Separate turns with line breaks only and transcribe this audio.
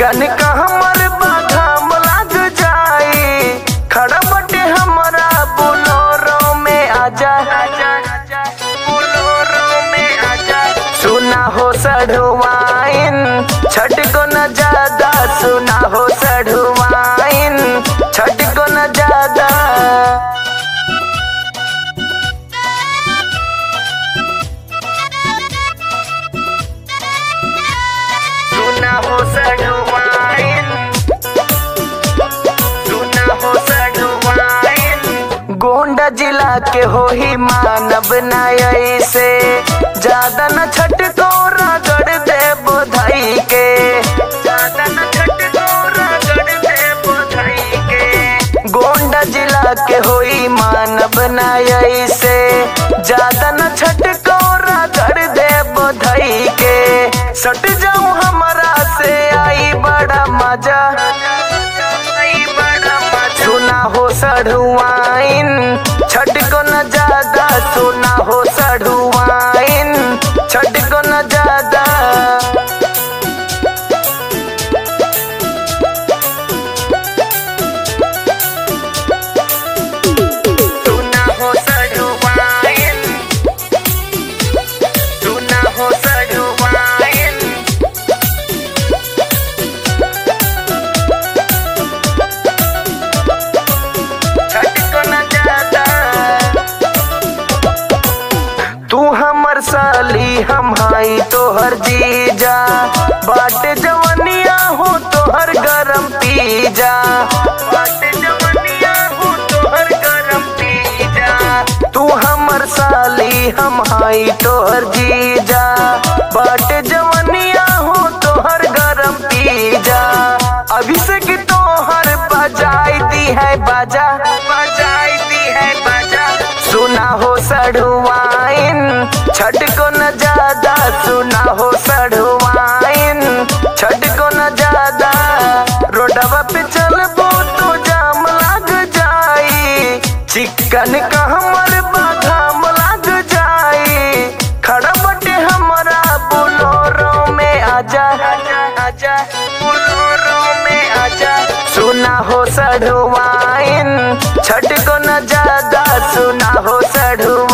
चिकन का हमर बादाम लग जाई, खड़ा बटे हमारा बोलोरो में आजा, बोलोरो में आजा। सुना हो सढ़वाइन छठ को न ज्यादा, सुना हो सढ़वाइन छठ को न ज्यादा। सुना हो सढ़वाइन, सुना हो सढ़वाइन। गोंडा जिला के हो ही मानव नाय से, ज्यादा न छठ को रगड़ दे बोधाई के, ज्यादा न छठ को रगड़ दे बोधाई के। गोंडा जिला के हो ही मानव नाय से, ज्यादा न छठ को रगड़ दे बोधाई के। सट जाऊं हमारा से आई बड़ा मजा, सुना हो सढ़वाइन छठ को न ज्यादा, सुना हो सढ़वाइन छठ को न ज्यादा। सुना हो सढ़वाइन, सुना हो सढ़वाइन। छठ को न ज्यादा, तू हमर साली हम हाई तोहर जीजा, बाटे जवनिया हो तोहर गरम पीजा, बाटे जवनिया हो तोहर गरम पीजा। तू हमर साली हम हाई तोहर जीजा, बाटे जवनिया हो तोहर गरम पीजा। अभिषेक तोहर बजाई दी है बाजा, बजाई दी है बाजा। सुना हो सढ़वाइन छठ को न ज्यादा, सुना हो सढ़वाइन छठ को न ज्यादा। रोडवा पे चलबो तो जाम लग जाई, चिकन का हमर बादाम लग जाई, खड़ा बटे हमारा बोलोरो में आजा, आजा बोलोरो में आजा। सुना हो सढ़वाइन छठ को न ज्यादा, सुना हो सढ़वाइन।